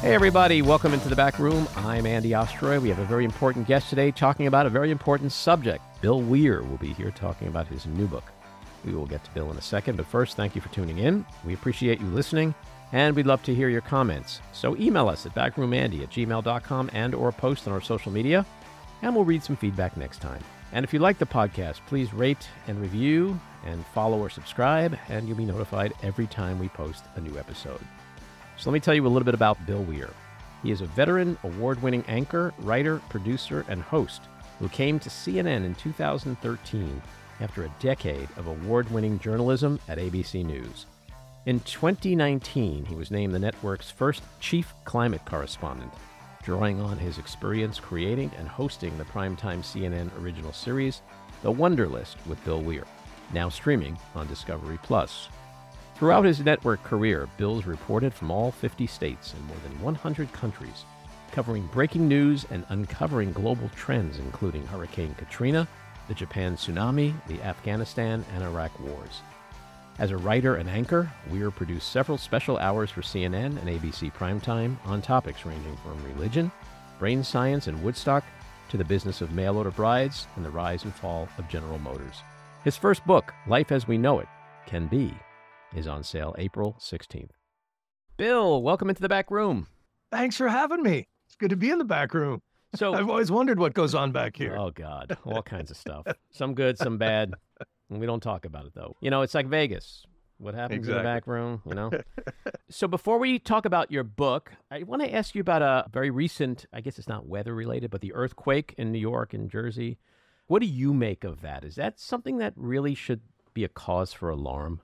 Hey everybody, welcome into the back room. I'm Andy Ostroy. We have a very important guest today talking about a very important subject. Bill Weir will be here talking about his new book. We will get to Bill in a second, but first, thank you for tuning in. We appreciate you listening, and we'd love to hear your comments. So email us at backroomandy@gmail.com and or post on our social media, and we'll read some feedback next time. And if you like the podcast, please rate and review and follow or subscribe, and you'll be notified every time we post a new episode. So let me tell you a little bit about Bill Weir. He is a veteran, award-winning anchor, writer, producer, and host who came to CNN in 2013 after a decade of award-winning journalism at ABC News. In 2019, he was named the network's first chief climate correspondent, drawing on his experience creating and hosting the primetime CNN original series, The Wonder List with Bill Weir, now streaming on Discovery+. Throughout his network career, Bill's reported from all 50 states and more than 100 countries, covering breaking news and uncovering global trends, including Hurricane Katrina, the Japan tsunami, the Afghanistan and Iraq wars. As a writer and anchor, Weir produced several special hours for CNN and ABC Primetime on topics ranging from religion, brain science and Woodstock, to the business of mail-order brides and the rise and fall of General Motors. His first book, Life as We Know It, Can Be, is on sale April 16th. Bill, welcome into the back room. Thanks for having me. It's good to be in the back room. So I've always wondered what goes on back here. Oh, God, all kinds of stuff. Some good, some bad. And we don't talk about it, though. You know, it's like Vegas. What happens in the back room, you know? So before we talk about your book, I want to ask you about a very recent, I guess it's not weather-related, but the earthquake in New York and Jersey. What do you make of that? Is that something that really should be a cause for alarm?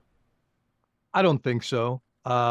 I don't think so.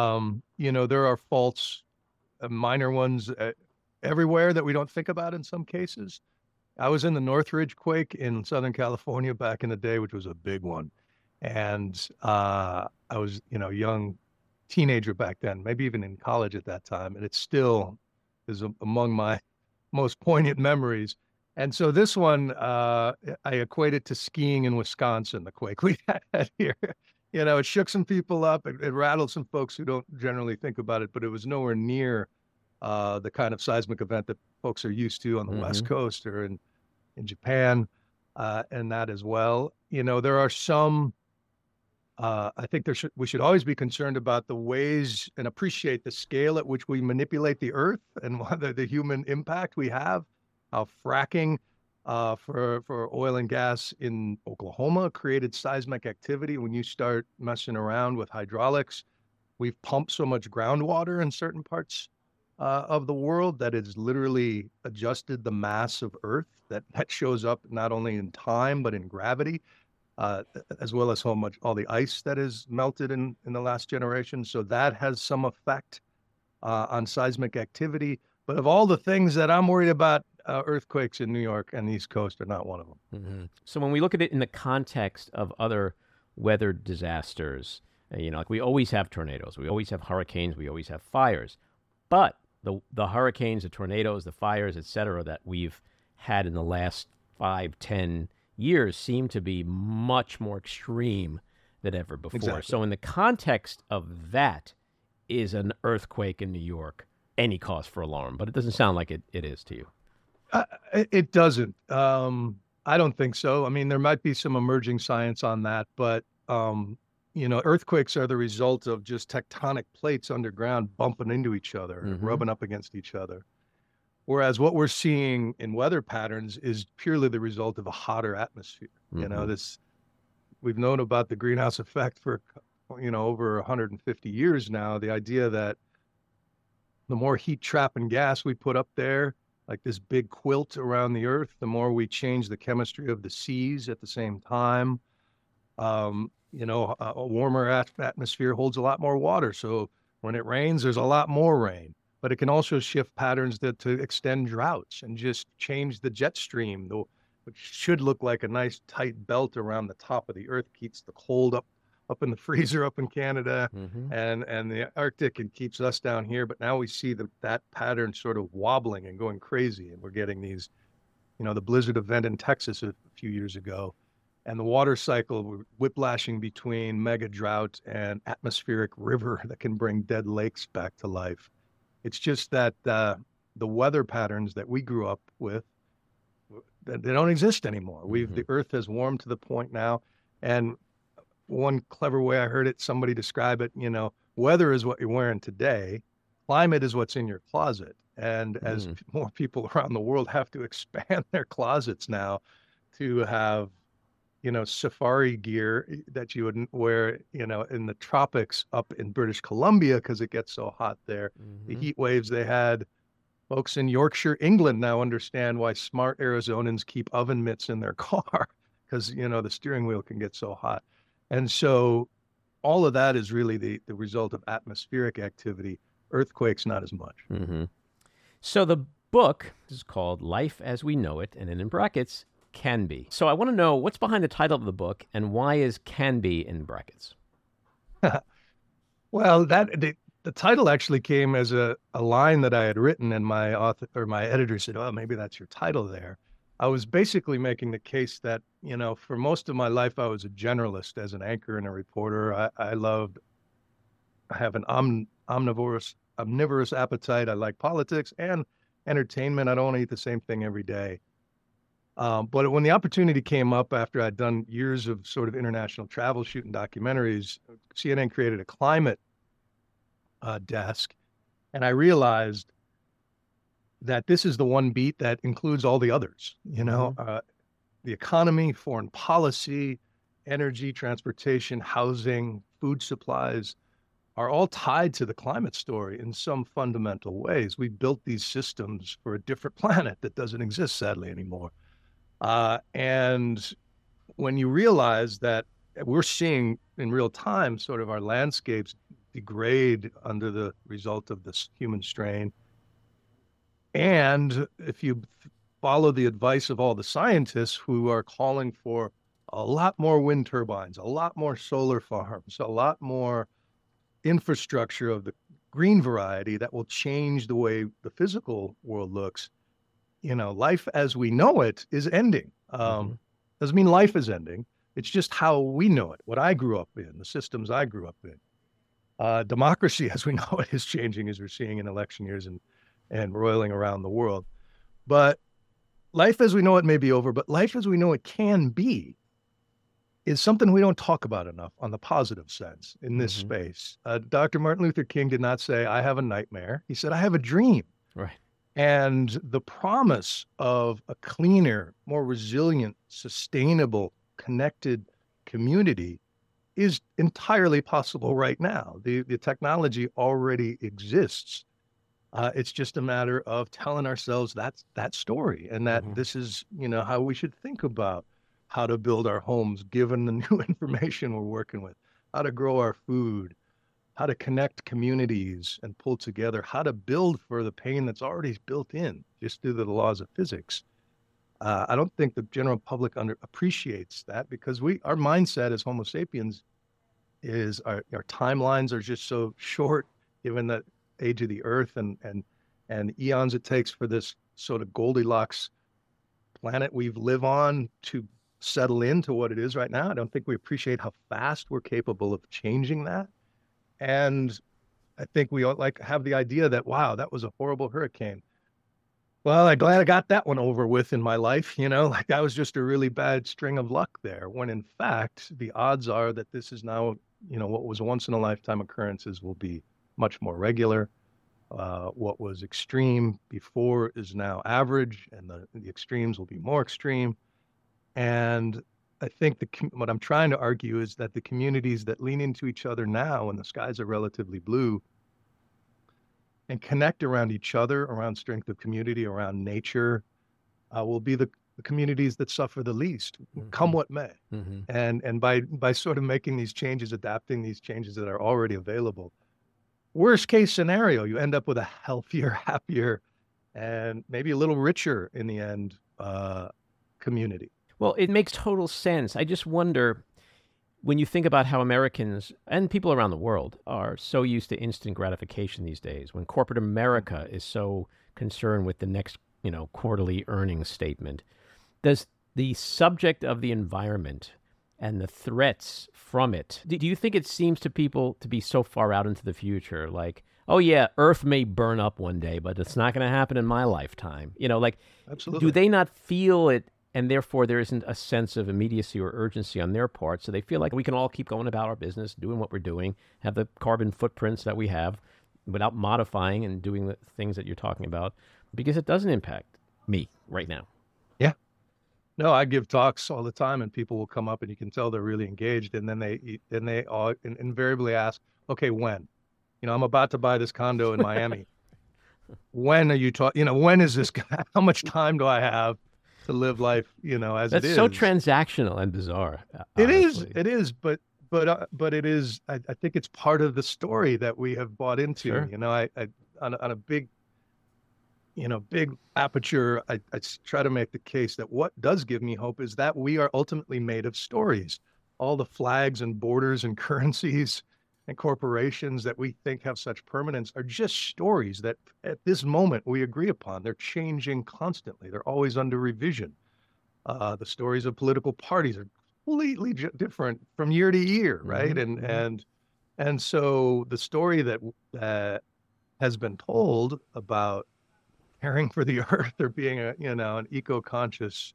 There are faults, minor ones everywhere that we don't think about in some cases. I was in the Northridge quake in Southern California back in the day, which was a big one. And I was, young teenager back then, maybe even in college at that time. And it still is among my most poignant memories. And so this one, I equate it to skiing in Wisconsin, the quake we had here. It shook some people up. It rattled some folks who don't generally think about it, but it was nowhere near the kind of seismic event that folks are used to on the West Coast or in Japan, and that as well. There are some, I think we should always be concerned about the ways and appreciate the scale at which we manipulate the earth and the human impact we have. How fracking for oil and gas in Oklahoma created seismic activity. When you start messing around with hydraulics, we've pumped so much groundwater in certain parts of the world that it's literally adjusted the mass of Earth that shows up not only in time, but in gravity, as well as all the ice that is melted in the last generation. So that has some effect on seismic activity. But of all the things that I'm worried about, earthquakes in New York and the East Coast are not one of them. So when we look at it in the context of other weather disasters, like we always have tornadoes, we always have hurricanes, we always have fires. But the hurricanes, the tornadoes, the fires, et cetera, that we've had in the last 5-10 years seem to be much more extreme than ever before. Exactly. So in the context of that, is an earthquake in New York any cause for alarm? But it doesn't sound like it is to you. It doesn't. I don't think so. I mean, there might be some emerging science on that, but earthquakes are the result of just tectonic plates underground bumping into each other, rubbing up against each other. Whereas what we're seeing in weather patterns is purely the result of a hotter atmosphere. We've known about the greenhouse effect for, over 150 years now. The idea that the more heat trapping gas we put up there, like this big quilt around the earth, the more we change the chemistry of the seas at the same time. A warmer atmosphere holds a lot more water. So when it rains, there's a lot more rain. But it can also shift patterns to extend droughts and just change the jet stream, which should look like a nice tight belt around the top of the earth, keeps the cold up in the freezer up in Canada and the Arctic, and keeps us down here. But now we see that pattern sort of wobbling and going crazy. And we're getting these, the blizzard event in Texas a few years ago, and the water cycle whiplashing between mega drought and atmospheric river that can bring dead lakes back to life. It's just that the weather patterns that we grew up with, they don't exist anymore. The Earth has warmed to the point now, and one clever way I heard it, somebody describe it, weather is what you're wearing today, climate is what's in your closet. And as more people around the world have to expand their closets now to have, safari gear that you would wear, in the tropics up in British Columbia because it gets so hot there. The heat waves they had. Folks in Yorkshire, England now understand why smart Arizonans keep oven mitts in their car because, the steering wheel can get so hot. And so all of that is really the result of atmospheric activity. Earthquakes, not as much. So the book is called Life as We Know It, and then in brackets, Can Be. So I want to know what's behind the title of the book, and why is Can Be in brackets? Well, the title actually came as a line that I had written, and my editor said, "Oh, maybe that's your title there." I was basically making the case that, for most of my life, I was a generalist as an anchor and a reporter. I have an omnivorous appetite. I like politics and entertainment. I don't want to eat the same thing every day. But when the opportunity came up after I'd done years of sort of international travel, shooting documentaries, CNN created a climate desk, and I realized that this is the one beat that includes all the others, the economy, foreign policy, energy, transportation, housing, food supplies are all tied to the climate story in some fundamental ways. We built these systems for a different planet that doesn't exist, sadly, anymore. And when you realize that we're seeing in real time sort of our landscapes degrade under the result of this human strain, and if you follow the advice of all the scientists who are calling for a lot more wind turbines, a lot more solar farms, a lot more infrastructure of the green variety that will change the way the physical world looks, life as we know it is ending. Doesn't mean life is ending. It's just how we know it, what I grew up in, the systems I grew up in. Democracy as we know it is changing, as we're seeing in election years and roiling around the world. But life as we know it may be over, but life as we know it can be is something we don't talk about enough on the positive sense in this space. Dr. Martin Luther King did not say, "I have a nightmare." He said, "I have a dream." Right. And the promise of a cleaner, more resilient, sustainable, connected community is entirely possible right now. The technology already exists. It's just a matter of telling ourselves that story, and that this is, how we should think about how to build our homes, given the new information we're working with, how to grow our food, how to connect communities and pull together, how to build for the pain that's already built in just through the laws of physics. I don't think the general public appreciates that, because our mindset as Homo sapiens is our timelines are just so short, given the age of the Earth and eons it takes for this sort of Goldilocks planet we live on to settle into what it is right now. I don't think we appreciate how fast we're capable of changing that. And I think we all have the idea that, wow, that was a horrible hurricane. Well, I'm glad I got that one over with in my life, that was just a really bad string of luck there, when in fact, the odds are that this is now, what was once in a lifetime occurrences will be much more regular. What was extreme before is now average, and the extremes will be more extreme. And I think what I'm trying to argue is that the communities that lean into each other now, when the skies are relatively blue, and connect around each other, around strength of community, around nature, will be the communities that suffer the least, come what may. And by sort of making these changes, adapting these changes that are already available, worst case scenario, you end up with a healthier, happier, and maybe a little richer in the end community. Well, it makes total sense. I just wonder, when you think about how Americans and people around the world are so used to instant gratification these days, when corporate America is so concerned with the next, quarterly earnings statement, does the subject of the environment and the threats from it, do you think it seems to people to be so far out into the future? Like, oh yeah, Earth may burn up one day, but it's not going to happen in my lifetime. Like, do Absolutely. they not feel it, and therefore there isn't a sense of immediacy or urgency on their part? So they feel like we can all keep going about our business, doing what we're doing, have the carbon footprints that we have, without modifying and doing the things that you're talking about, because it doesn't impact me right now. Yeah. No, I give talks all the time, and people will come up, and you can tell they're really engaged, and then they all invariably ask, "Okay, when?" I'm about to buy this condo in Miami. When are you talking? When is this? How much time do I have to live life? As it That's so is. transactional and bizarre, It is. honestly. It is. But it is. I think it's part of the story that we have bought into. Sure. I on a big aperture, I try to make the case that what does give me hope is that we are ultimately made of stories. All the flags and borders and currencies and corporations that we think have such permanence are just stories that at this moment we agree upon. They're changing constantly. They're always under revision. The stories of political parties are completely different from year to year, right? Mm-hmm, And mm-hmm. and and so the story that has been told about caring for the earth or being an eco-conscious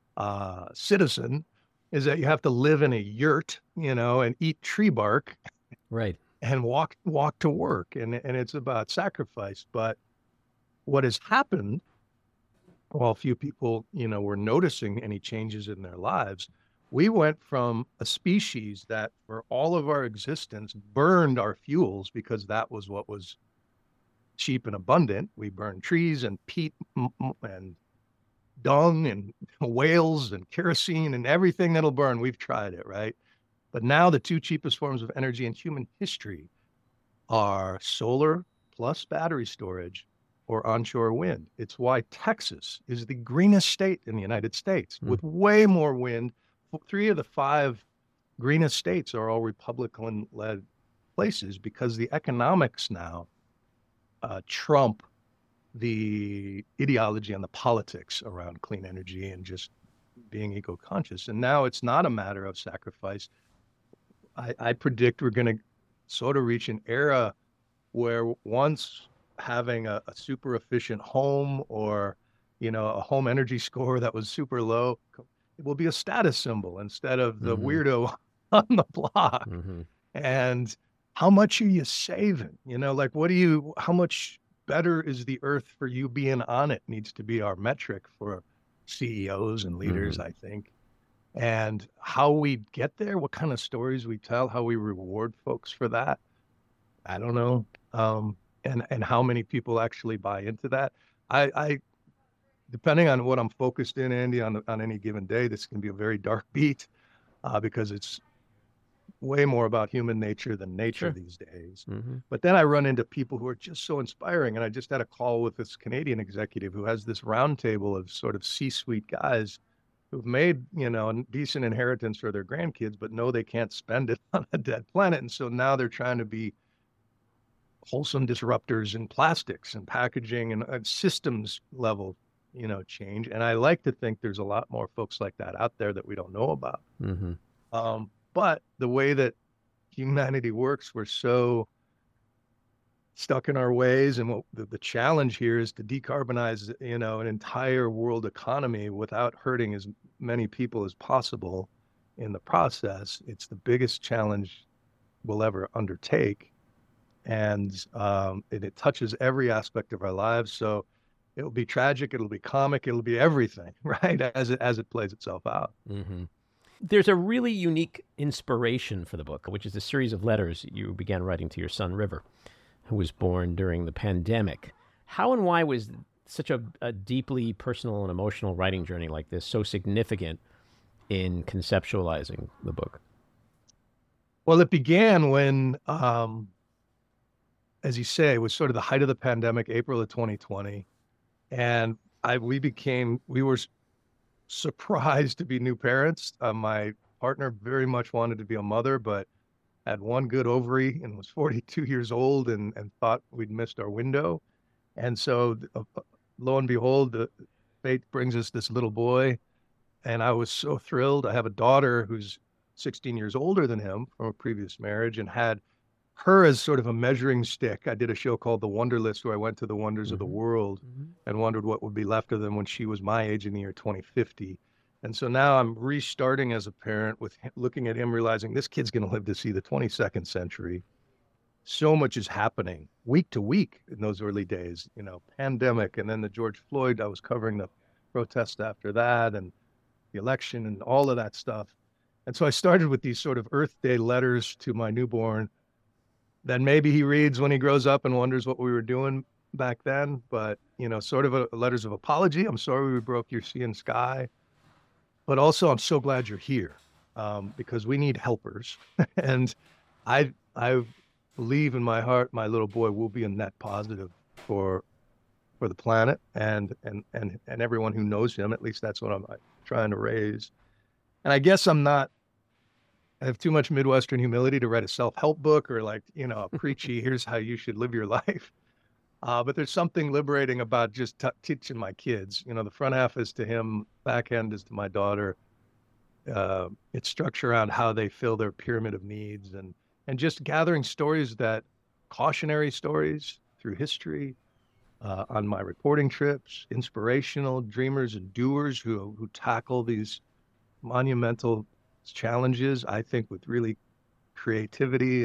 citizen is that you have to live in a yurt, and eat tree bark Right. and walk to work, and it's about sacrifice. But what has happened, while few people, were noticing any changes in their lives, we went from a species that for all of our existence burned our fuels because that was what was cheap and abundant. We burned trees and peat and dung and whales and kerosene and everything that'll burn. We've tried it, right? But now the two cheapest forms of energy in human history are solar plus battery storage or onshore wind. It's why Texas is the greenest state in the United States Mm. with way more wind. Three of the five greenest states are all Republican led places because the economics now trump the ideology and the politics around clean energy and just being eco-conscious. And now it's not a matter of sacrifice. I predict we're going to sort of reach an era where once having a super efficient home or a home energy score that was super low, it will be a status symbol instead of the Mm-hmm, weirdo on the block. mm-hmm. And how much are you saving? Like how much better is the earth for you being on it needs to be our metric for CEOs and leaders, Mm-hmm. I think. And how we get there, what kind of stories we tell, how we reward folks for that, I don't know. And how many people actually buy into that. I depending on what I'm focused in, Andy, on any given day, this can be a very dark beat because it's way more about human nature than nature Sure. these days. Mm-hmm. But then I run into people who are just so inspiring. And I just had a call with this Canadian executive who has this roundtable of sort of C-suite guys who've made, a decent inheritance for their grandkids, but know they can't spend it on a dead planet. And so now they're trying to be wholesome disruptors in plastics and packaging and systems level, change. And I like to think there's a lot more folks like that out there that we don't know about. Mm-hmm. But the way that humanity works, we're so stuck in our ways. And what the challenge here is to decarbonize, an entire world economy without hurting as many people as possible in the process. It's the biggest challenge we'll ever undertake. And it touches every aspect of our lives. So it'll be tragic, it'll be comic, it'll be everything, right? As it plays itself out. Mm-hmm. There's a really unique inspiration for the book, which is a series of letters you began writing to your son, River, who was born during the pandemic. How and why was such a deeply personal and emotional writing journey like this so significant in conceptualizing the book? Well, it began when, as you say, it was sort of the height of the pandemic, April of 2020. And we were surprised to be new parents. My partner very much wanted to be a mother, but had one good ovary and was 42 years old and thought we'd missed our window. And so, lo and behold, the fate brings us this little boy. And I was so thrilled. I have a daughter who's 16 years older than him from a previous marriage and had her as sort of a measuring stick. I did a show called The Wonder List where I went to the wonders of the Mm-hmm. world Mm-hmm. and wondered what would be left of them when she was my age in the year 2050. And so now I'm restarting as a parent with looking at him, realizing this kid's going to live to see the 22nd century. So much is happening week to week in those early days, pandemic, and then the George Floyd. I was covering the protest after that and the election and all of that stuff. And so I started with these sort of Earth Day letters to my newborn. Then maybe he reads when he grows up and wonders what we were doing back then. But, sort of letters of apology. I'm sorry we broke your sea and sky. But also, I'm so glad you're here because we need helpers. And I believe in my heart, my little boy will be a net positive for the planet and everyone who knows him. At least that's what I'm trying to raise. And I guess I have too much Midwestern humility to write a self-help book or a preachy, here's how you should live your life. But there's something liberating about just teaching my kids. The front half is to him, back end is to my daughter. It's structured around how they fill their pyramid of needs and just gathering stories cautionary stories through history, on my reporting trips, inspirational dreamers and doers who tackle these monumental challenges, I think, with really creativity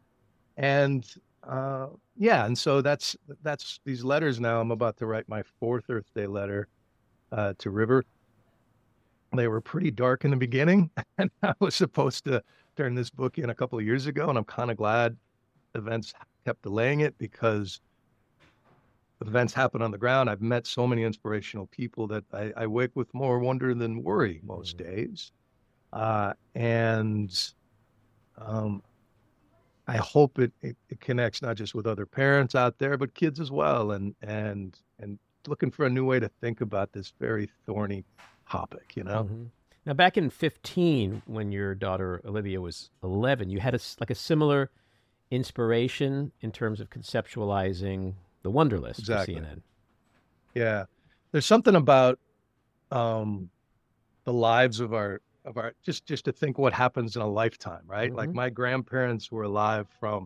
and yeah, and so that's these letters now. I'm about to write my fourth Earth Day letter to River. They were pretty dark in the beginning, and I was supposed to turn this book in a couple of years ago, and I'm kind of glad events kept delaying it because events happen on the ground. I've met so many inspirational people that I wake with more wonder than worry most days. And I hope it connects not just with other parents out there, but kids as well, and looking for a new way to think about this very thorny topic, Mm-hmm. Now, back in 15, when your daughter Olivia was 11, you had a similar inspiration in terms of conceptualizing the Wonder List Exactly. for CNN. Yeah, there's something about the lives of our just to think what happens in a lifetime, right? Mm-hmm. Like my grandparents were alive from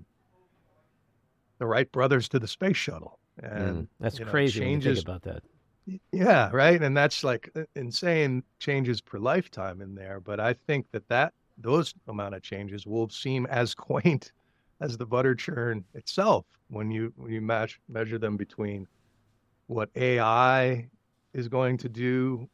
the Wright brothers to the space shuttle, and That's crazy when you think about that. Yeah, right. And that's like insane changes per lifetime in there. But I think that those amount of changes will seem as quaint as the butter churn itself when you measure them between what AI is going to do,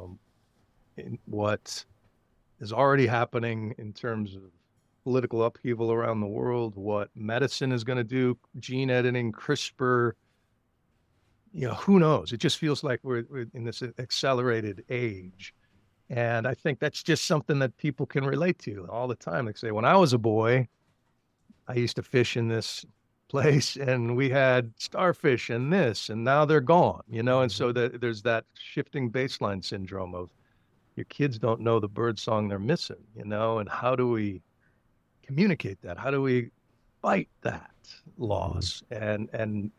in what is already happening in terms of political upheaval around the world, what medicine is going to do, gene editing, CRISPR. Who knows? It just feels like we're in this accelerated age. And I think that's just something that people can relate to all the time. They say, when I was a boy, I used to fish in this place and we had starfish and this, and now they're gone, And so there's that shifting baseline syndrome of your kids don't know the bird song they're missing, and how do we communicate that? How do we fight that loss and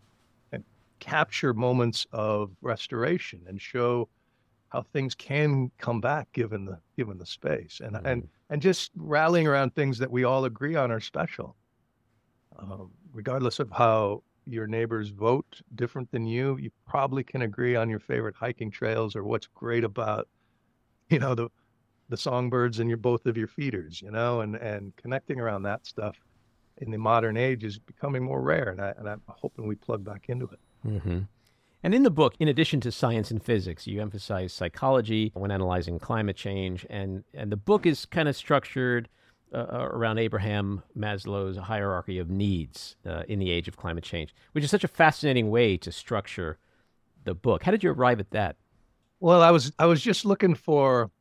capture moments of restoration and show how things can come back given the space and just rallying around things that we all agree on are special, regardless of how your neighbors vote different than you probably can agree on your favorite hiking trails or what's great about the songbirds and both of your feeders, and connecting around that stuff in the modern age is becoming more rare, and I'm hoping we plug back into it. Mm-hmm. And in the book, in addition to science and physics, you emphasize psychology when analyzing climate change. And the book is kind of structured around Abraham Maslow's hierarchy of needs in the age of climate change, which is such a fascinating way to structure the book. How did you arrive at that? Well, I was just looking for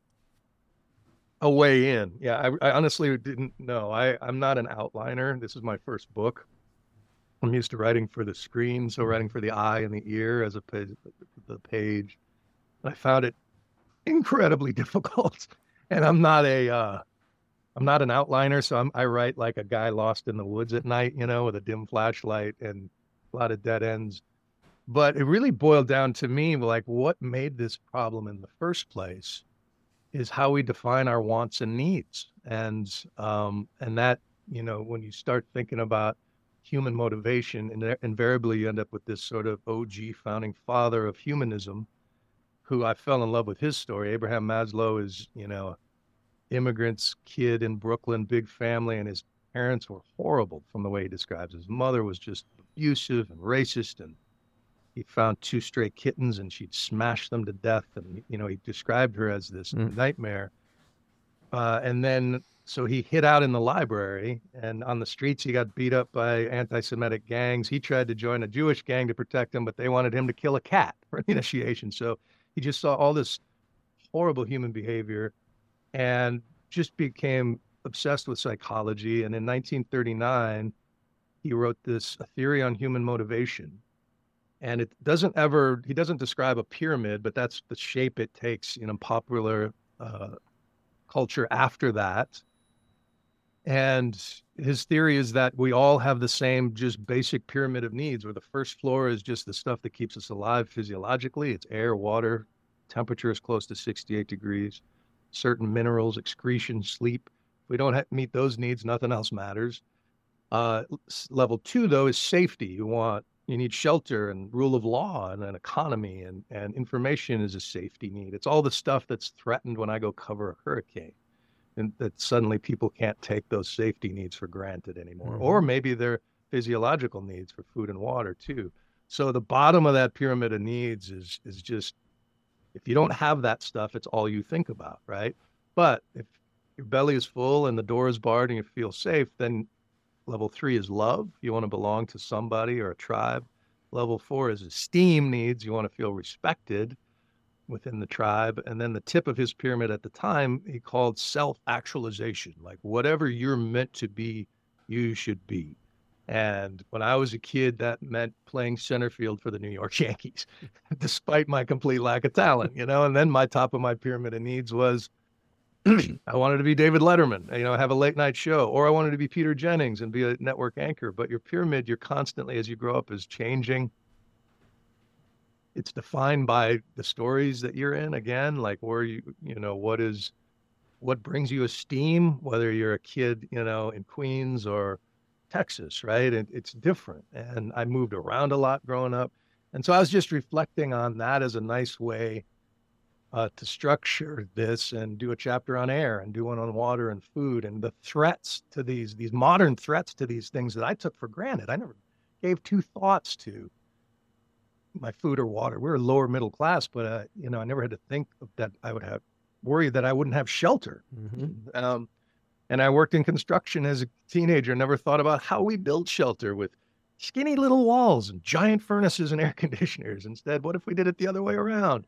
a way in. Yeah, I honestly didn't know. I'm not an outliner. This is my first book. I'm used to writing for the screen, so writing for the eye and the ear as opposed to the page. And I found it incredibly difficult. And I'm not an outliner, so I write like a guy lost in the woods at night, with a dim flashlight and a lot of dead ends. But it really boiled down to me, like what made this problem in the first place is how we define our wants and needs. And that when you start thinking about human motivation, and invariably you end up with this sort of OG founding father of humanism, who I fell in love with his story. Abraham Maslow is, immigrant's kid in Brooklyn, big family, and his parents were horrible from the way he describes. His mother was just abusive and racist, and he found two stray kittens and she'd smash them to death. And, he described her as this nightmare. And then, so he hid out in the library, and on the streets, he got beat up by anti-Semitic gangs. He tried to join a Jewish gang to protect him, but they wanted him to kill a cat for initiation. So he just saw all this horrible human behavior and just became obsessed with psychology. And in 1939, he wrote A Theory on Human Motivation. And he doesn't describe a pyramid, but that's the shape it takes in popular culture after that. And his theory is that we all have the same just basic pyramid of needs, where the first floor is just the stuff that keeps us alive physiologically. It's air, water, temperature is close to 68 degrees, certain minerals, excretion, sleep. If we don't meet those needs, nothing else matters. Level 2, though, is safety. You need shelter and rule of law and an economy, and information is a safety need. It's all the stuff that's threatened when I go cover a hurricane, and that suddenly people can't take those safety needs for granted anymore. Mm-hmm. Or maybe their physiological needs for food and water too. So the bottom of that pyramid of needs is just, if you don't have that stuff, it's all you think about, right? But if your belly is full and the door is barred and you feel safe, then level 3 is love. You want to belong to somebody or a tribe. Level 4 is esteem needs. You want to feel respected within the tribe. And then the tip of his pyramid at the time, he called self-actualization. Like, whatever you're meant to be, you should be. And when I was a kid, that meant playing center field for the New York Yankees, despite my complete lack of talent, And then my top of my pyramid of needs was, I wanted to be David Letterman, have a late night show, or I wanted to be Peter Jennings and be a network anchor. But your pyramid, you're constantly, as you grow up, is changing. It's defined by the stories that you're in, again, like where what brings you esteem, whether you're a kid, in Queens or Texas, right? It's different. And I moved around a lot growing up. And so I was just reflecting on that as a nice way to structure this and do a chapter on air and do one on water and food and the threats to these modern threats to these things that I took for granted. I never gave two thoughts to my food or water. We were lower middle class, but I never had to think that I would have worried that I wouldn't have shelter. Mm-hmm. And I worked in construction as a teenager, never thought about how we build shelter with skinny little walls and giant furnaces and air conditioners. Instead, what if we did it the other way around?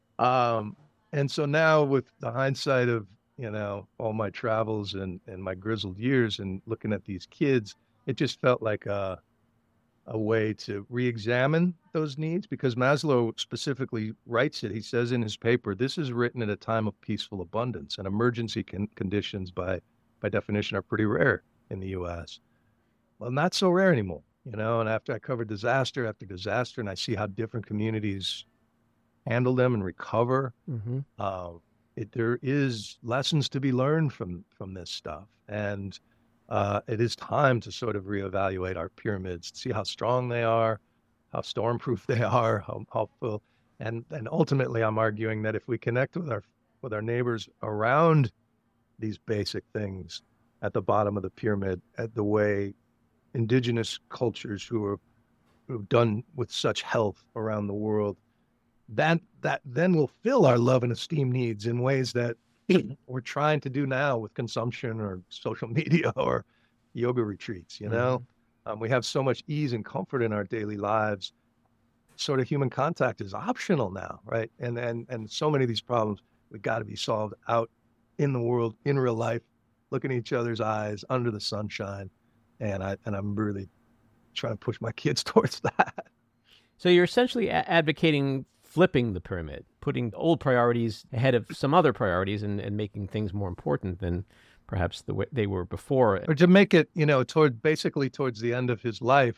And so now, with the hindsight of, all my travels and my grizzled years and looking at these kids, it just felt like a way to re-examine those needs, because Maslow specifically writes it. He says in his paper, this is written at a time of peaceful abundance, and emergency conditions by definition are pretty rare in the U.S. Well, not so rare anymore, and after I covered disaster after disaster, and I see how different communities handle them and recover. Mm-hmm. There is lessons to be learned from this stuff. And it is time to sort of reevaluate our pyramids, see how strong they are, how stormproof they are, how full. And ultimately, I'm arguing that if we connect with our neighbors around these basic things at the bottom of the pyramid, at the way indigenous cultures who've done with such health around the world, that then will fill our love and esteem needs in ways that we're trying to do now with consumption or social media or yoga retreats. Mm-hmm. We have so much ease and comfort in our daily lives. Sort of human contact is optional now, right? And so many of these problems we got to be solved out in the world, in real life, looking at each other's eyes under the sunshine. And I'm really trying to push my kids towards that. So you're essentially advocating flipping the pyramid, putting old priorities ahead of some other priorities and making things more important than perhaps the way they were before. Or to make it, towards the end of his life,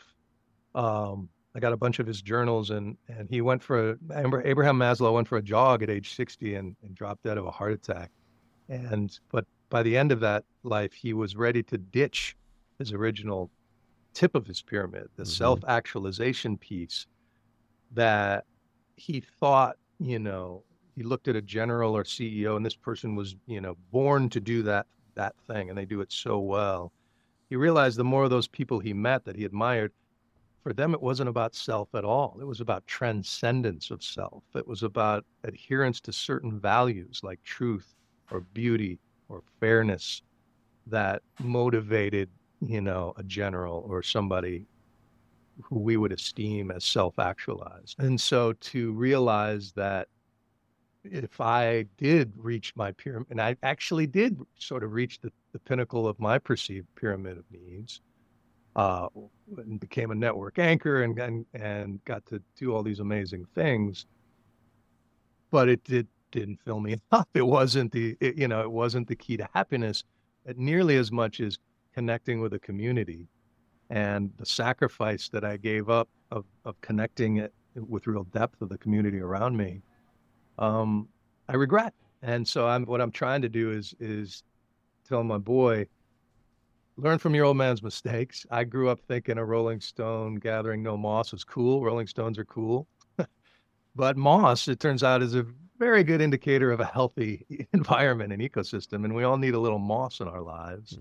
I got a bunch of his journals, and he Abraham Maslow went for a jog at age 60 and dropped dead of a heart attack. But by the end of that life, he was ready to ditch his original tip of his pyramid, the self-actualization piece that he thought, he looked at a general or CEO and this person was, born to do that thing and they do it so well. He realized the more of those people he met that he admired, for them it wasn't about self at all. It was about transcendence of self. It was about adherence to certain values like truth or beauty or fairness that motivated, a general or somebody who we would esteem as self-actualized. And so to realize that if I did reach my pyramid, and I actually did sort of reach the pinnacle of my perceived pyramid of needs, uh, and became a network anchor and got to do all these amazing things, but didn't fill me up. It wasn't it wasn't the key to happiness nearly as much as connecting with a community and the sacrifice that I gave up of connecting it with real depth of the community around me. I regret. And so what I'm trying to do is tell my boy, learn from your old man's mistakes. I grew up thinking a Rolling Stone gathering no moss was cool. Rolling Stones are cool. But moss, it turns out, is a very good indicator of a healthy environment and ecosystem. And we all need a little moss in our lives.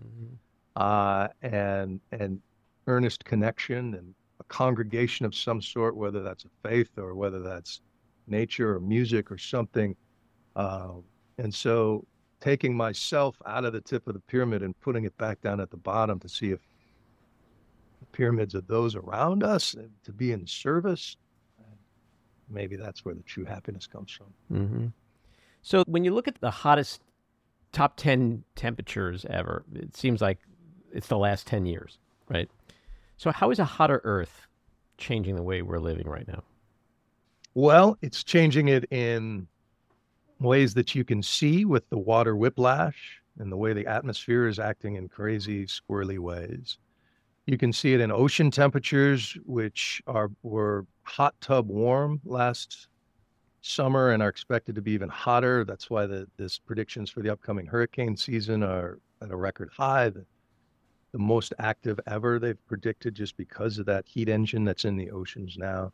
And earnest connection and a congregation of some sort, whether that's a faith or whether that's nature or music or something. And so taking myself out of the tip of the pyramid and putting it back down at the bottom to see if the pyramids are those around us and to be in service, maybe that's where the true happiness comes from. So when you look at the hottest top 10 temperatures ever, it seems like it's the last 10 years, right? So how is a hotter Earth changing the way we're living right now? Well, it's changing it in ways that you can see with the water whiplash and the way the atmosphere is acting in crazy, squirrely ways. You can see it in ocean temperatures, which were hot tub warm last summer and are expected to be even hotter. That's why this predictions for the upcoming hurricane season are at a record high, the most active ever they've predicted, just because of that heat engine that's in the oceans now.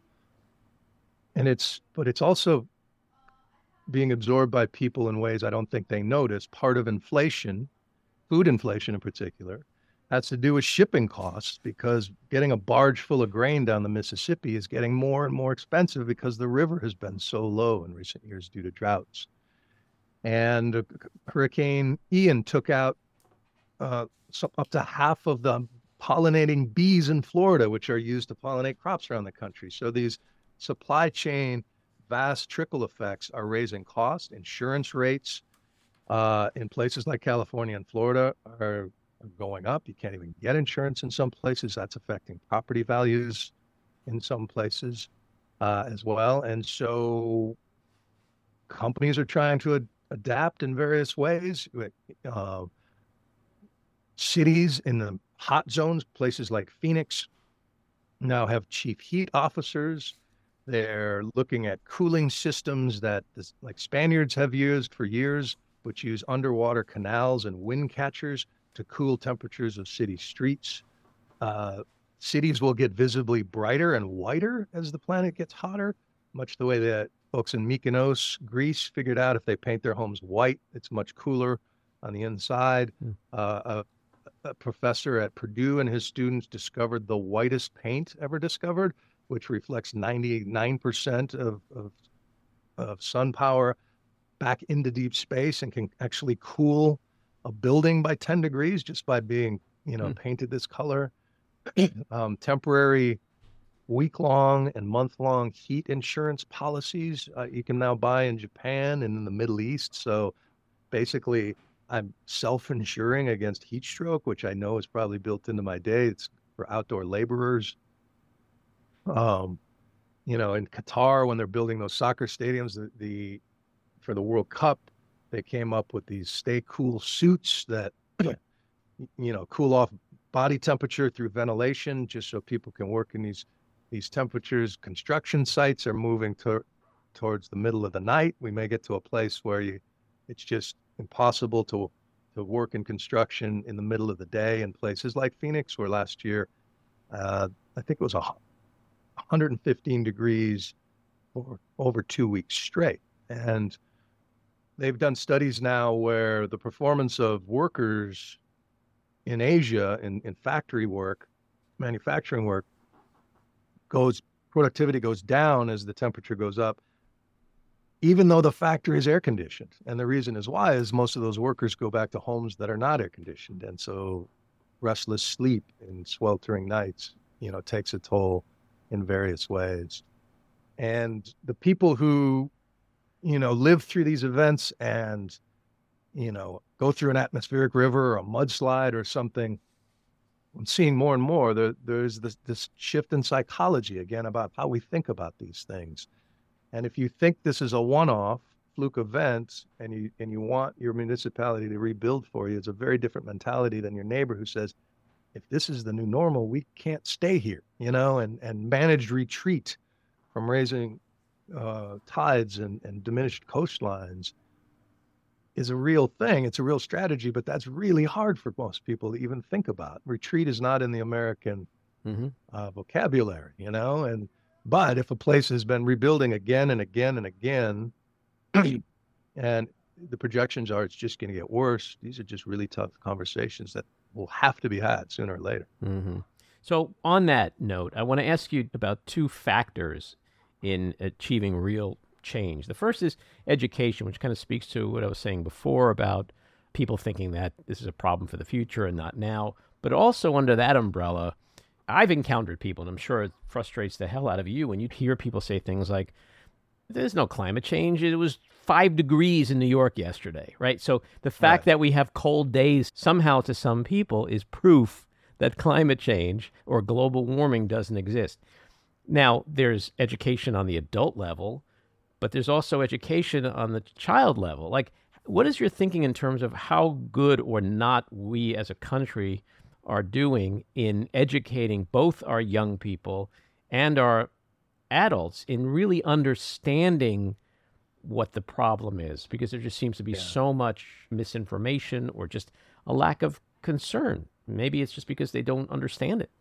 But it's also being absorbed by people in ways I don't think they notice. Part of inflation, food inflation in particular, has to do with shipping costs, because getting a barge full of grain down the Mississippi is getting more and more expensive because the river has been so low in recent years due to droughts. And Hurricane Ian took out up to half of the pollinating bees in Florida, which are used to pollinate crops around the country. So these supply chain vast trickle effects are raising costs. Insurance rates in places like California and Florida are going up. You can't even get insurance in some places. That's affecting property values in some places as well. And so companies are trying to adapt in various ways. Cities in the hot zones, places like Phoenix, now have chief heat officers. They're looking at cooling systems that like Spaniards have used for years, which use underwater canals and wind catchers to cool temperatures of city streets. Cities will get visibly brighter and whiter as the planet gets hotter, much the way that folks in Mykonos, Greece, figured out if they paint their homes white, it's much cooler on the inside. A professor at Purdue and his students discovered the whitest paint ever discovered, which reflects 99% of sun power back into deep space and can actually cool a building by 10 degrees just by being, painted this color. Temporary week-long and month-long heat insurance policies you can now buy in Japan and in the Middle East. So basically, I'm self-insuring against heat stroke, which I know is probably built into my day. It's for outdoor laborers. In Qatar, when they're building those soccer stadiums, for the World Cup, they came up with these stay cool suits that, cool off body temperature through ventilation, just so people can work in these temperatures. Construction sites are moving towards the middle of the night. We may get to a place where it's just impossible to to work in construction in the middle of the day in places like Phoenix, where last year, I think it was 115 degrees for over 2 weeks straight. And they've done studies now where the performance of workers in Asia in factory work, manufacturing work, productivity goes down as the temperature goes up, even though the factory is air conditioned. And the reason is why is most of those workers go back to homes that are not air conditioned. And so restless sleep and sweltering nights, takes a toll in various ways. And the people who, live through these events and, go through an atmospheric river or a mudslide or something, I'm seeing more and more there's this shift in psychology again about how we think about these things. And if you think this is a one-off fluke event and you want your municipality to rebuild for you, it's a very different mentality than your neighbor who says, if this is the new normal, we can't stay here, and managed retreat from raising tides and diminished coastlines is a real thing. It's a real strategy, but that's really hard for most people to even think about. Retreat is not in the American vocabulary, but if a place has been rebuilding again and again and again, and the projections are it's just going to get worse, these are just really tough conversations that will have to be had sooner or later. Mm-hmm. So on that note, I want to ask you about two factors in achieving real change. The first is education, which kind of speaks to what I was saying before about people thinking that this is a problem for the future and not now. But also under that umbrella, I've encountered people, and I'm sure it frustrates the hell out of you when you hear people say things like, there's no climate change. It was 5 degrees in New York yesterday, right? So the fact that we have cold days somehow to some people is proof that climate change or global warming doesn't exist. Now, there's education on the adult level, but there's also education on the child level. Like, what is your thinking in terms of how good or not we as a country are doing in educating both our young people and our adults in really understanding what the problem is? Because there just seems to be so much misinformation or just a lack of concern. Maybe it's just because they don't understand it.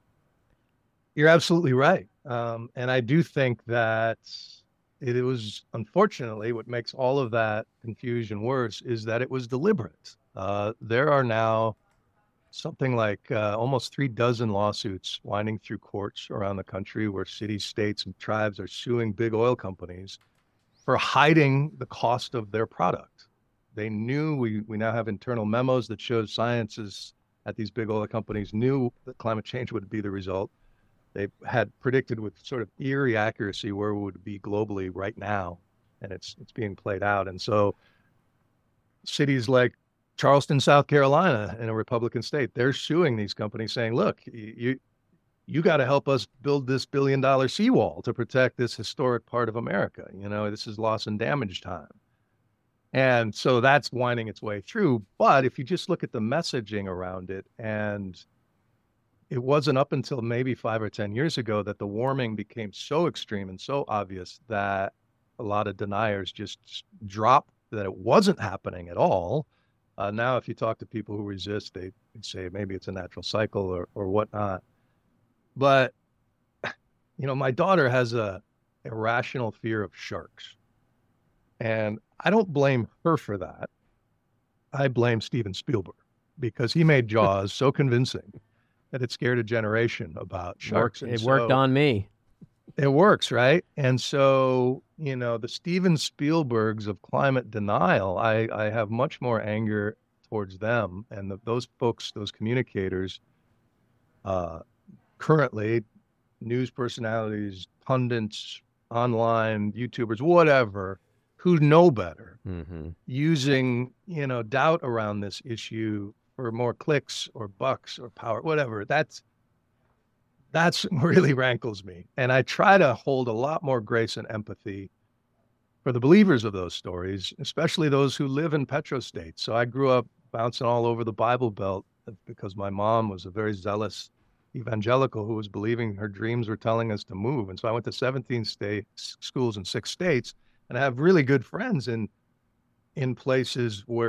You're absolutely right. And I do think that it was, unfortunately, what makes all of that confusion worse is that it was deliberate. There are now something like almost 36 lawsuits winding through courts around the country where cities, states, and tribes are suing big oil companies for hiding the cost of their product. They knew, we now have internal memos that show scientists at these big oil companies knew that climate change would be the result. They had predicted with sort of eerie accuracy where it would be globally right now, and it's being played out. And so cities like Charleston, South Carolina, in a Republican state, they're suing these companies saying, look, you got to help us build this $1 billion seawall to protect this historic part of America. This is loss and damage time. And so that's winding its way through. But if you just look at the messaging around it, and it wasn't up until maybe 5 or 10 years ago that the warming became so extreme and so obvious that a lot of deniers just dropped that it wasn't happening at all. Now, if you talk to people who resist, they say maybe it's a natural cycle or whatnot. But, my daughter has a irrational fear of sharks. And I don't blame her for that. I blame Steven Spielberg because he made Jaws so convincing that it scared a generation about sharks. It worked on me. It works, right? And so, the Steven Spielbergs of climate denial, I have much more anger towards them. And those folks, those communicators, currently, news personalities, pundits, online, YouTubers, whatever, who know better, using, doubt around this issue for more clicks or bucks or power, whatever. That's really rankles me. And I try to hold a lot more grace and empathy for the believers of those stories, especially those who live in petrostates. So I grew up bouncing all over the Bible Belt because my mom was a very zealous evangelical who was believing her dreams were telling us to move. And so I went to 17 state schools in 6 states, and I have really good friends in places where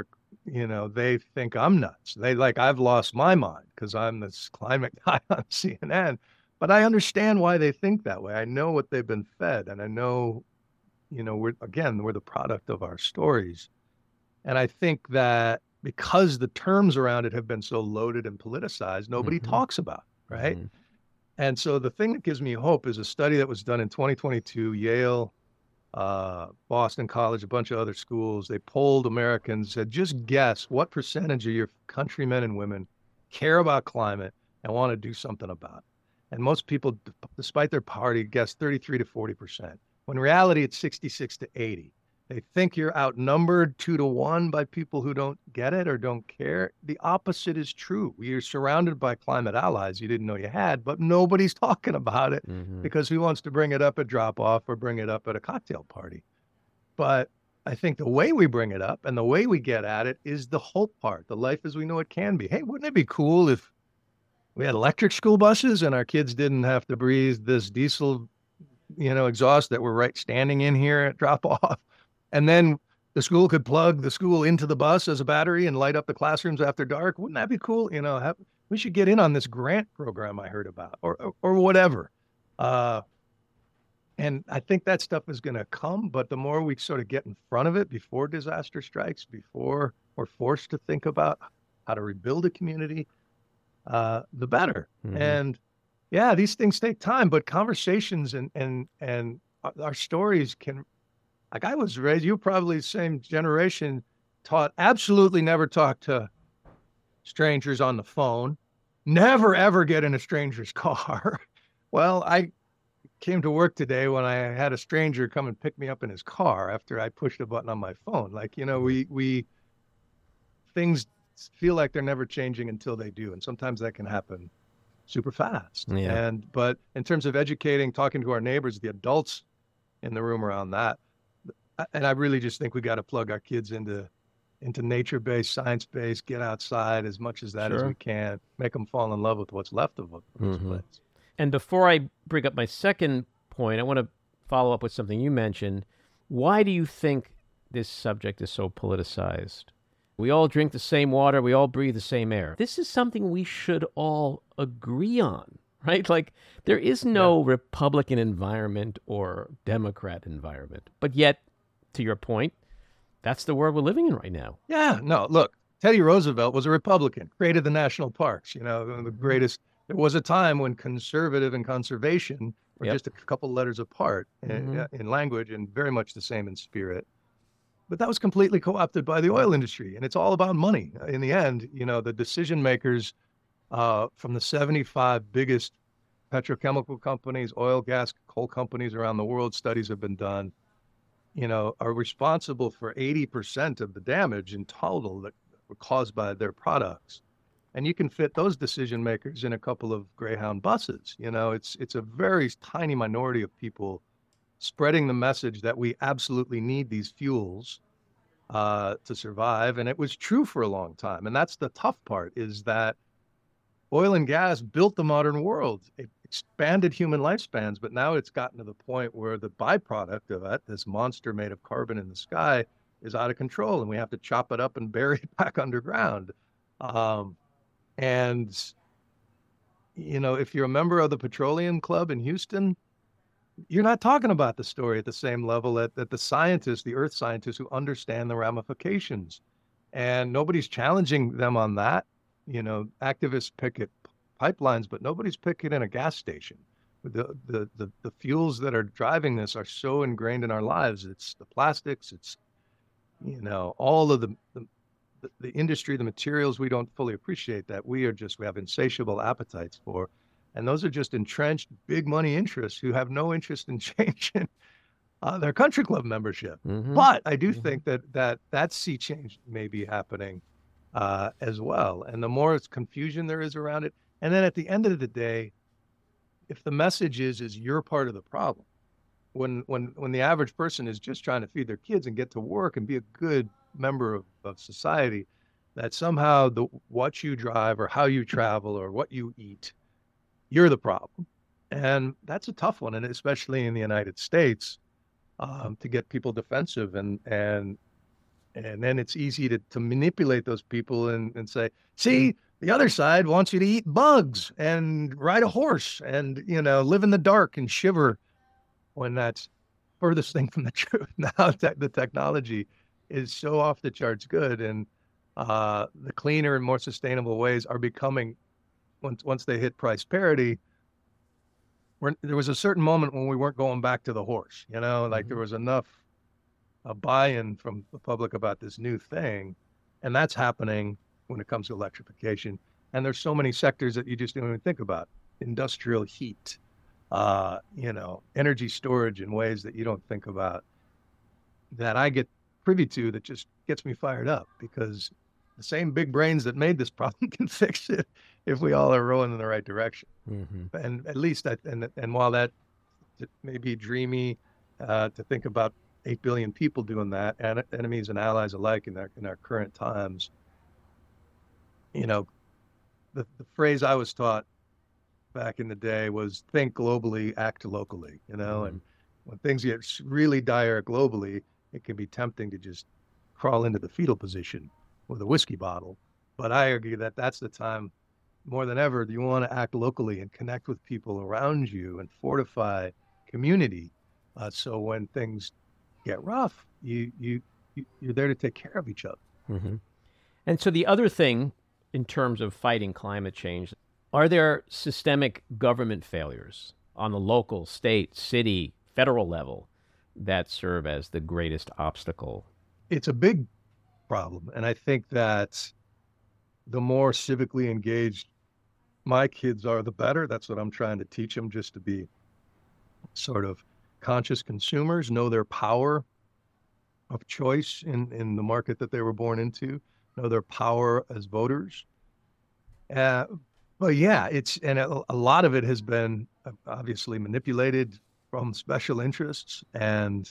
they think I'm nuts. I've lost my mind because I'm this climate guy on CNN. But I understand why they think that way. I know what they've been fed, and I know, we're the product of our stories. And I think that because the terms around it have been so loaded and politicized, nobody Mm-hmm. talks about, right? Mm-hmm. And so the thing that gives me hope is a study that was done in 2022, Yale, Boston College, a bunch of other schools. They polled Americans, said, just guess what percentage of your countrymen and women care about climate and want to do something about it. And most people, despite their party, guess 33 to 40%. When in reality, it's 66 to 80. They think you're outnumbered 2 to 1 by people who don't get it or don't care. The opposite is true. You're surrounded by climate allies you didn't know you had, but nobody's talking about it Mm-hmm. because who wants to bring it up at drop off or bring it up at a cocktail party? But I think the way we bring it up and the way we get at it is the hope part, the life as we know it can be. Hey, wouldn't it be cool if we had electric school buses and our kids didn't have to breathe this diesel, exhaust that we're right standing in here at drop off? And then the school could plug the school into the bus as a battery and light up the classrooms after dark. Wouldn't that be cool? We should get in on this grant program I heard about, or whatever. And I think that stuff is going to come, but the more we sort of get in front of it before disaster strikes, before we're forced to think about how to rebuild a community, the better. Mm-hmm. And yeah, these things take time, but conversations and our stories can. Like I was raised, you probably the same generation, taught absolutely never talk to strangers on the phone, never ever get in a stranger's car. Well, I came to work today when I had a stranger come and pick me up in his car after I pushed a button on my phone. We things feel like they're never changing until they do, and sometimes that can happen super fast. Yeah. But in terms of educating, talking to our neighbors, the adults in the room around that. And I really just think we got to plug our kids into nature-based, science-based, get outside as much as that as we can, make them fall in love with what's left of this place. And before I bring up my second point, I want to follow up with something you mentioned. Why do you think this subject is so politicized? We all drink the same water. We all breathe the same air. This is something we should all agree on, right? Like there is no Republican environment or Democrat environment. But yet, to your point, that's the world we're living in right now. Yeah, no, look, Teddy Roosevelt was a Republican, created the national parks, the greatest. There was a time when conservative and conservation were just a couple letters apart in language and very much the same in spirit. But that was completely co-opted by the oil industry, and it's all about money. In the end, the decision makers from the 75 biggest petrochemical companies, oil, gas, coal companies around the world, studies have been done, are responsible for 80% of the damage in total that were caused by their products. And you can fit those decision makers in a couple of Greyhound buses. It's a very tiny minority of people spreading the message that we absolutely need these fuels to survive. And it was true for a long time. And that's the tough part, is that oil and gas built the modern world. It expanded human lifespans, but now it's gotten to the point where the byproduct of it, this monster made of carbon in the sky, is out of control, and we have to chop it up and bury it back underground. If you're a member of the Petroleum Club in Houston, you're not talking about the story at the same level that the scientists, the earth scientists who understand the ramifications. And nobody's challenging them on that. Activists picket pipelines, but nobody's picketing a gas station. The fuels that are driving this are so ingrained in our lives. It's the plastics, it's, all of the industry, the materials we don't fully appreciate that we have insatiable appetites for. And those are just entrenched big money interests who have no interest in changing their country club membership. But I do think that sea change may be happening as well. And the more confusion there is around it, and then at the end of the day, if the message is you're part of the problem, when the average person is just trying to feed their kids and get to work and be a good member of society, that somehow what you drive or how you travel or what you eat, you're the problem. And that's a tough one, and especially in the United States, to get people defensive and And then it's easy to manipulate those people and say, see, the other side wants you to eat bugs and ride a horse and, live in the dark and shiver, when that's furthest thing from the truth. Now the technology is so off the charts good, and the cleaner and more sustainable ways are becoming, once they hit price parity. There was a certain moment when we weren't going back to the horse, like there was enough buy-in from the public about this new thing, and that's happening when it comes to electrification. And there's so many sectors that you just don't even think about: industrial heat, energy storage in ways that you don't think about, that I get privy to, that just gets me fired up, because the same big brains that made this problem can fix it if we all are rowing in the right direction. And at least and while that may be dreamy to think about 8 billion people doing that, and enemies and allies alike in our current times, the phrase I was taught back in the day was think globally, act locally, and when things get really dire globally, it can be tempting to just crawl into the fetal position with a whiskey bottle. But I argue that that's the time more than ever you want to act locally and connect with people around you and fortify community. So when things get rough, you're there to take care of each other. And so the other thing in terms of fighting climate change, are there systemic government failures on the local, state, city, federal level that serve as the greatest obstacle? It's a big problem. And I think that the more civically engaged my kids are, the better. That's what I'm trying to teach them, just to be sort of conscious consumers, know their power of choice in the market that they were born into, know their power as voters. But yeah, a lot of it has been obviously manipulated from special interests. And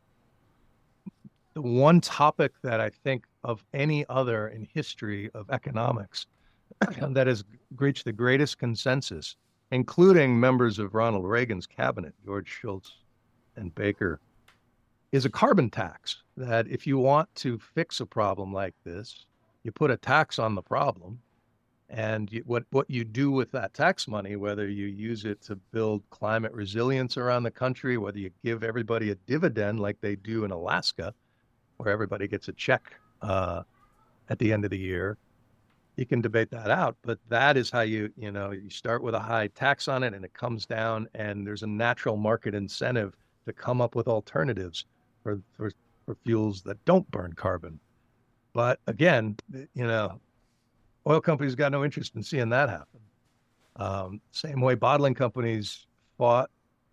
the one topic that I think of any other in history of economics that has reached the greatest consensus, including members of Ronald Reagan's cabinet, George Shultz and Baker, is a carbon tax. That if you want to fix a problem like this, you put a tax on the problem. And what you do with that tax money, whether you use it to build climate resilience around the country, whether you give everybody a dividend like they do in Alaska, where everybody gets a check at the end of the year, you can debate that out. But that is how you start with a high tax on it, and it comes down, and there's a natural market incentive to come up with alternatives for fuels that don't burn carbon. But again, oil companies got no interest in seeing that happen. Same way bottling companies fought,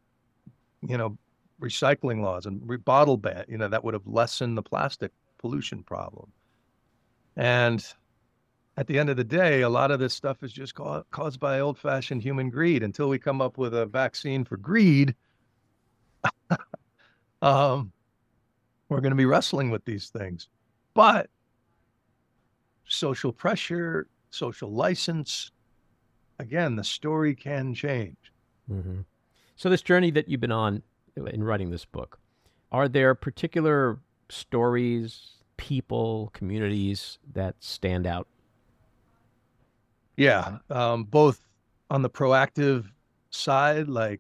recycling laws and bottle ban, that would have lessened the plastic pollution problem. And at the end of the day, a lot of this stuff is just caused by old-fashioned human greed. Until we come up with a vaccine for greed, we're going to be wrestling with these things. But social pressure, social license, again, the story can change. So this journey that you've been on in writing this book, are there particular stories, people, communities that stand out? Yeah, both on the proactive side, like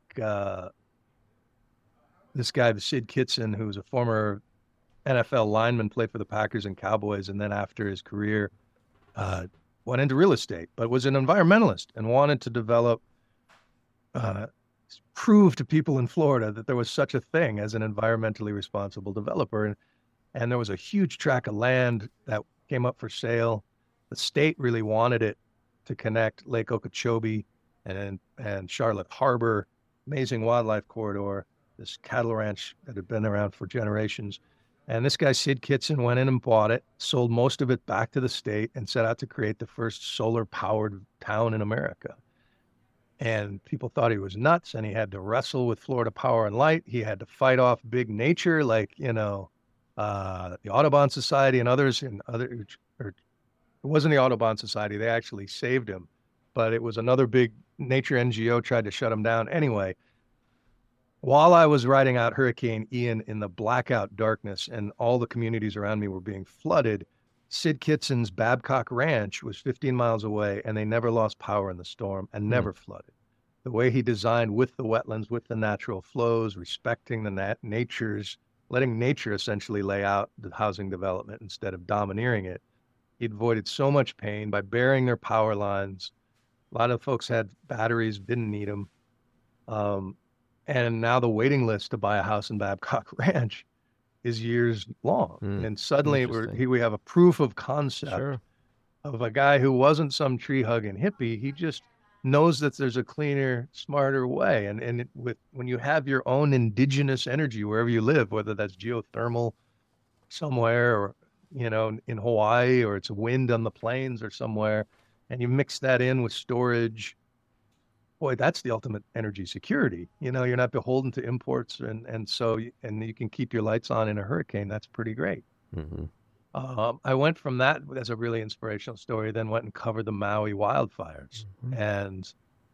this guy, Sid Kitson, who was a former NFL lineman, played for the Packers and Cowboys, and then after his career went into real estate, but was an environmentalist and wanted to develop, prove to people in Florida that there was such a thing as an environmentally responsible developer. And there was a huge tract of land that came up for sale. The state really wanted it to connect Lake Okeechobee and Charlotte Harbor, amazing wildlife corridor, this cattle ranch that had been around for generations. And this guy, Sid Kitson, went in and bought it, sold most of it back to the state, and set out to create the first solar-powered town in America. And people thought he was nuts, and he had to wrestle with Florida Power and Light. He had to fight off big nature, like, the Audubon Society and others. It wasn't the Audubon Society. They actually saved him. But it was another big nature NGO tried to shut him down. Anyway, while I was riding out Hurricane Ian in the blackout darkness and all the communities around me were being flooded, Sid Kitson's Babcock Ranch was 15 miles away and they never lost power in the storm and Hmm. never flooded. The way he designed with the wetlands, with the natural flows, respecting the natures, letting nature essentially lay out the housing development instead of domineering it, he avoided so much pain by burying their power lines. A lot of folks had batteries, didn't need them. Um, and now the waiting list to buy a house in Babcock Ranch is years long. Hmm. And suddenly Interesting. here we have a proof of concept Sure. of a guy who wasn't some tree hugging hippie. He just knows that there's a cleaner, smarter way. And when you have your own indigenous energy wherever you live, whether that's geothermal somewhere or in Hawaii, or it's wind on the plains or somewhere, and you mix that in with storage, boy, that's the ultimate energy security. You're not beholden to imports, and you can keep your lights on in a hurricane. That's pretty great. Hmm. I went from that as a really inspirational story, then went and covered the Maui wildfires, Hmm. and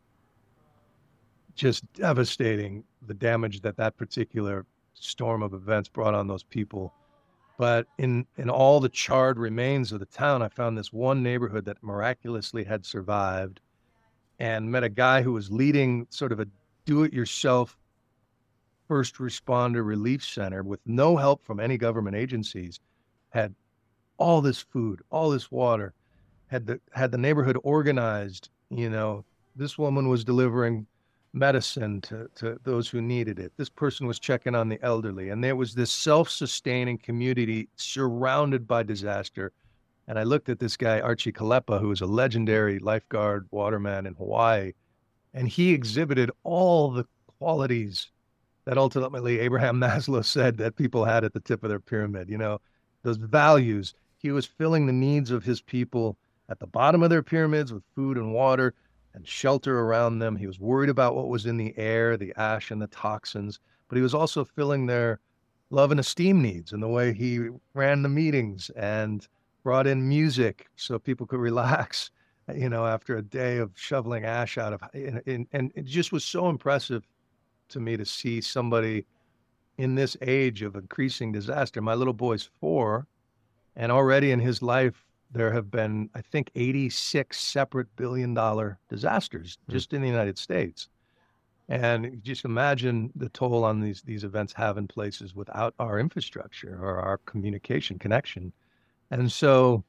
just devastating the damage that particular storm of events brought on those people. But in all the charred remains of the town, I found this one neighborhood that miraculously had survived, and met a guy who was leading sort of a do-it-yourself first responder relief center with no help from any government agencies, had all this food, all this water, had the neighborhood organized. This woman was delivering medicine to those who needed it. This person was checking on the elderly. And there was this self-sustaining community surrounded by disaster. And I looked at this guy, Archie Kalepa, who was a legendary lifeguard waterman in Hawaii, and he exhibited all the qualities that ultimately Abraham Maslow said that people had at the tip of their pyramid. Those values. He was filling the needs of his people at the bottom of their pyramids with food and water and shelter around them. He was worried about what was in the air, the ash and the toxins, but he was also filling their love and esteem needs in the way he ran the meetings and brought in music so people could relax, after a day of shoveling ash out of, and it just was so impressive to me to see somebody in this age of increasing disaster. My little boy's 4, and already in his life, there have been, I think, 86 separate billion-dollar disasters just in the United States. And just imagine the toll on these events have in places without our infrastructure or our communication connection. And so,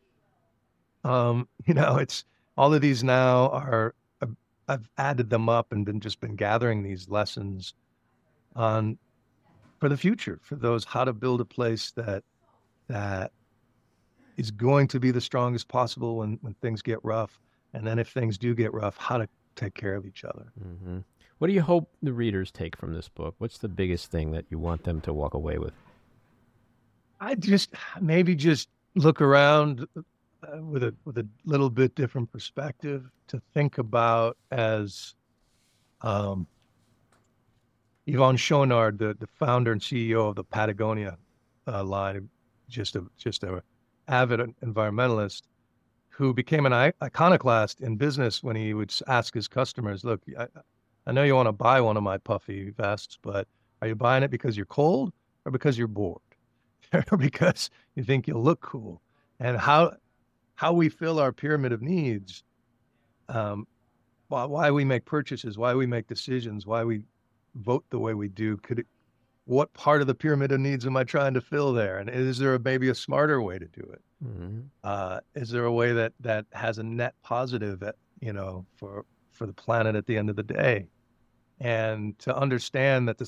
it's all of these now are, I've added them up and been gathering these lessons on for the future, for those how to build a place that is going to be the strongest possible when things get rough. And then if things do get rough, how to take care of each other. Hmm. What do you hope the readers take from this book? What's the biggest thing that you want them to walk away with? I just maybe just look around with a little bit different perspective to think about as um, Yvon Chouinard, the founder and CEO of the Patagonia line, just a avid environmentalist who became an iconoclast in business when he would ask his customers, "Look, I know you want to buy one of my puffy vests, but are you buying it because you're cold or because you're bored or because you think you'll look cool?" And how we fill our pyramid of needs, um, why we make purchases, why we make decisions, why we vote the way we do, what part of the pyramid of needs am I trying to fill there? And is there maybe a smarter way to do it? Hmm. Is there a way that has a net positive, for the planet at the end of the day? And to understand that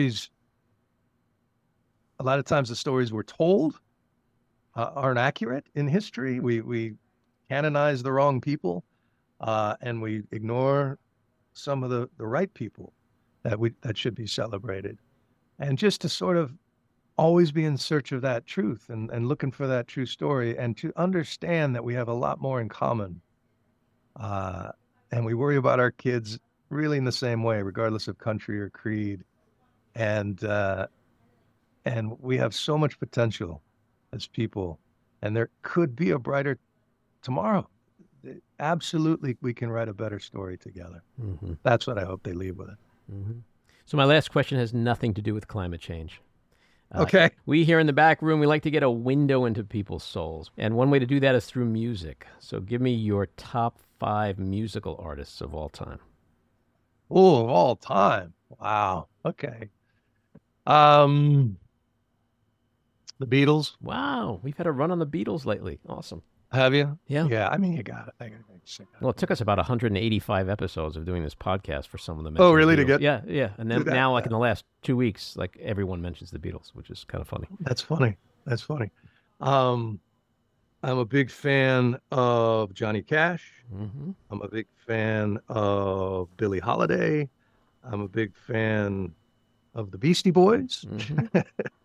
a lot of times the stories we're told aren't accurate in history. We canonize the wrong people, and we ignore some of the right people that should be celebrated. And just to sort of always be in search of that truth and looking for that true story, and to understand that we have a lot more in common. And we worry about our kids really in the same way, regardless of country or creed. And we have so much potential as people, and there could be a brighter tomorrow. Absolutely, we can write a better story together. Hmm. That's what I hope they leave with it. Hmm. So my last question has nothing to do with climate change. Okay. We here in the back room, we like to get a window into people's souls. And one way to do that is through music. So give me your top 5 musical artists of all time. Oh, of all time. Wow. Okay. The Beatles. Wow. We've had a run on the Beatles lately. Awesome. Have you? Yeah. Yeah. I mean, you got it. Well, it took us about 185 episodes of doing this podcast for some of them. Oh, really? To get? Yeah. And then that, now, like in the last 2 weeks, like everyone mentions the Beatles, which is kind of funny. That's funny. I'm a big fan of Johnny Cash. Mm-hmm. I'm a big fan of Billie Holiday. I'm a big fan of the Beastie Boys. Mm-hmm.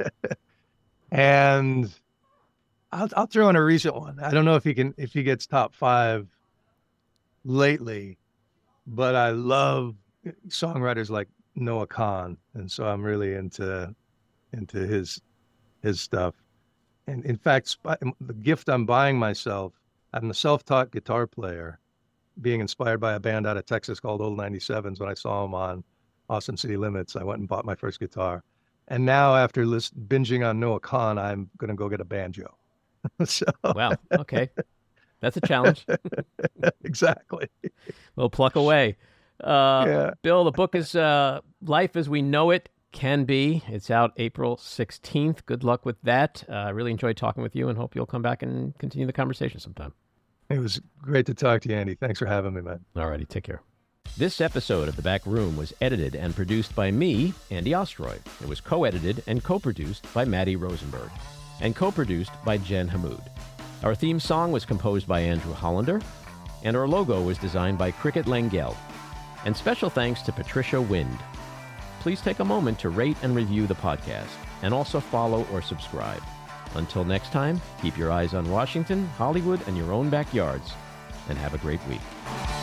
And I'll throw in a recent one. I don't know if he gets top 5 lately, but I love songwriters like Noah Kahan, and so I'm really into his stuff. And in fact, the gift I'm buying myself, I'm a self-taught guitar player, being inspired by a band out of Texas called Old 97s. When I saw them on Austin City Limits, I went and bought my first guitar. And now, after binging on Noah Kahan, I'm going to go get a banjo. So. Wow. Okay. That's a challenge. Exactly. Well, pluck away. Yeah. Bill, the book is Life as We Know It Can Be. It's out April 16th. Good luck with that. I really enjoyed talking with you and hope you'll come back and continue the conversation sometime. It was great to talk to you, Andy. Thanks for having me, man. All righty. Take care. This episode of The Back Room was edited and produced by me, Andy Ostroy. It was co-edited and co-produced by Maddie Rosenberg and co-produced by Jen Hammoud. Our theme song was composed by Andrew Hollander, and our logo was designed by Cricket Langell. And special thanks to Patricia Wind. Please take a moment to rate and review the podcast, and also follow or subscribe. Until next time, keep your eyes on Washington, Hollywood, and your own backyards, and have a great week.